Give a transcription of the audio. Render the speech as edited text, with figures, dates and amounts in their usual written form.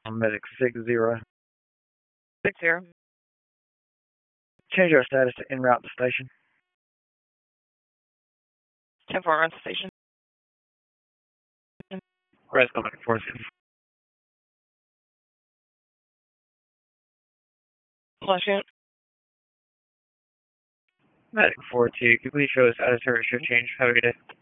Medic 60. 60. Change our status to en route to station. 10-4 on station. Res coming for us. Flush it. Medic 42, can you please show us status or shift change? Have a good day.